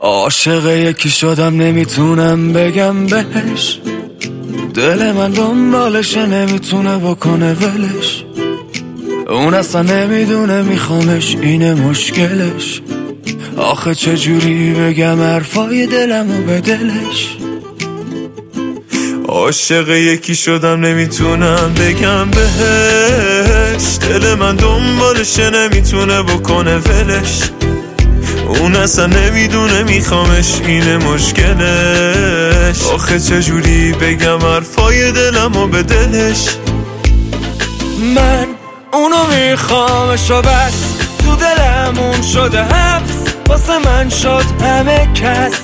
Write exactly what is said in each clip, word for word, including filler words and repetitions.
عاشق یکی شدم نمیتونم بگم بهش، دل من دنبالشه نمیتونه بکنه ولش، اون اصلا نمیدونه میخوامش اینه مشکلش. آخه چجوری بگم حرفای دلمو به دلش. عاشق یکی شدم نمیتونم بگم بهش، دل من دنبالشه نمیتونه بکنه ولش، اون اصلا نمیدونه میخوامش اینه مشکلش. آخه چجوری بگم حرفای دلمو به دلش. من اونو میخوامش و بس، تو دلمون شده حبس، واسه من شد همه کس.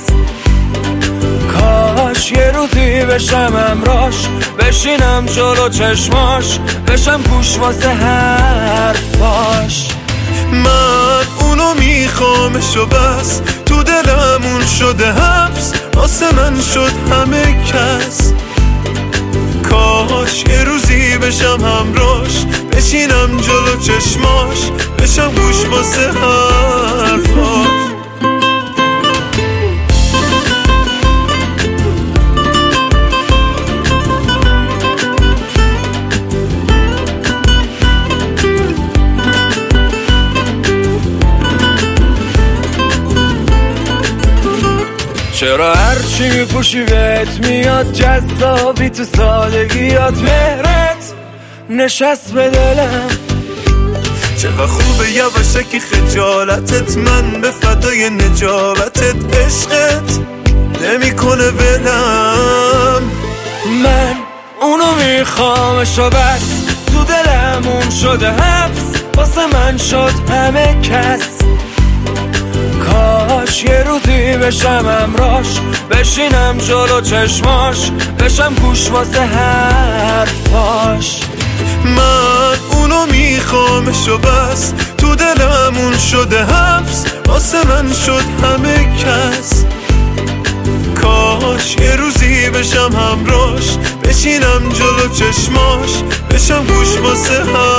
کاش یه روزی بشم همراش، بشینم جلو چشماش، بشم گوش واسه حرفاش. من اونو میخوامش و بس، تو دلمون شده حبس، واسه من شد همه کس. کاش یه روزی بشم همراش، بشینم جلو چشماش، بشم گوش واسه حرفاش. چرا هرچی میپوشی بهت میاد جذابی، تو سادگیات مهرت نشست به دلم. چقدر خوبه یواشکی خجالتت، من به فدای نجابتت، عشقت نمیکنه ولم. من اونو میخوامش و بس، تو دلمون شده حبس، واسه من شد همه کس. کاش یه روزی بشم همراش، بشینم جلو چشماش، بشم گوش واسه حرفاش. من اونو میخوامش و بس، تو دلمون شده حبس، واسه من شد همه کس. کاش یه روزی بشم همراش، بشینم جلو چشماش، بشم گوش واسه حرفاش.